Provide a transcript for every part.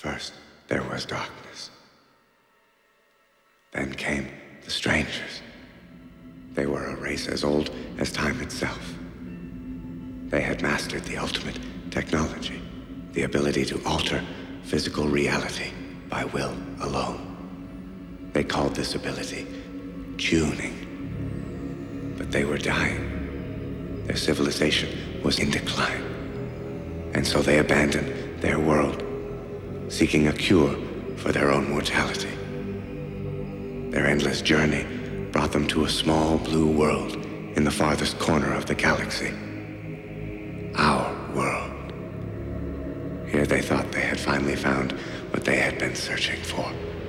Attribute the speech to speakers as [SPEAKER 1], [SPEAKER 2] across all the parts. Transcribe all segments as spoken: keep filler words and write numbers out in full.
[SPEAKER 1] First, there was darkness. Then came the strangers. They were a race as old as time itself. They had mastered the ultimate technology, the ability to alter physical reality by will alone. They called this ability tuning. But they were dying. Their civilization was in decline. And so they abandoned their world, seeking a cure for their own mortality. Their endless journey brought them to a small blue world in the farthest corner of the galaxy. Our world. Here they thought they had finally found what they had been searching for.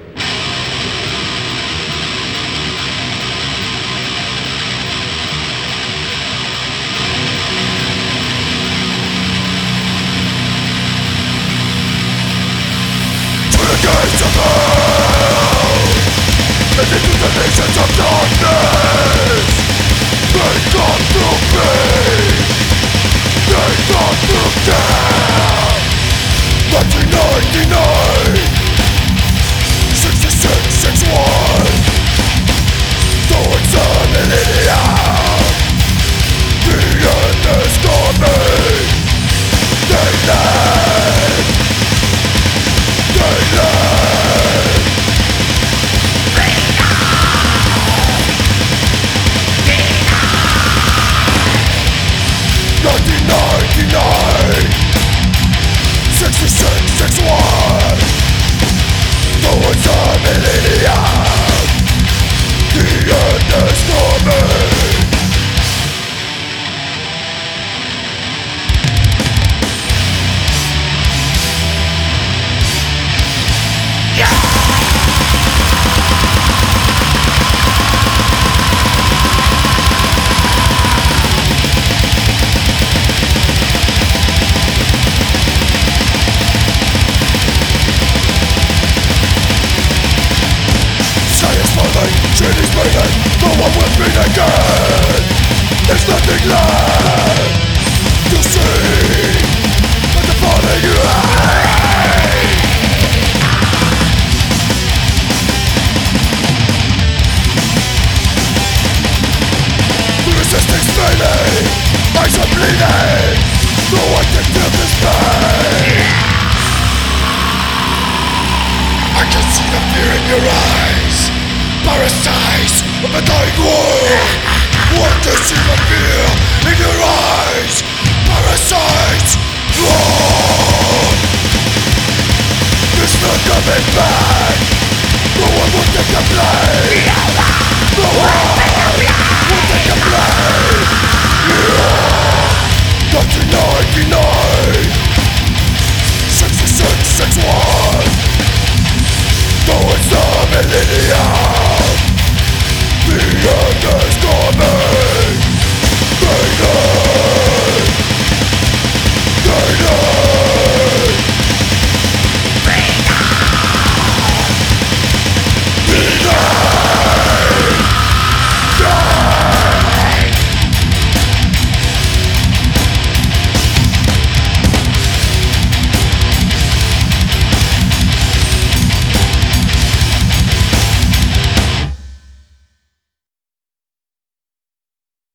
[SPEAKER 2] Gates of hell, and into the nations of darkness. They come through pain, they come through death. nineteen ninety-nine, sixty-six sixty-one, towards a millennium. The end is coming. They live. They live. nineteen ninety-nine, sixty-six sixty-one, towards a millennium. The end is coming. Shit is breathing, no one will breathe again. There's nothing left to see but the falling rain. The resistance failing, eyes are bleeding. No one can feel this pain. I can see the fear in your eyes. Parasites of a dying world. Want to see the fear in your eyes. Parasites, run. There's no coming back. No one will take the blame. No one will take the blame. Yeah. nineteen ninety-nine,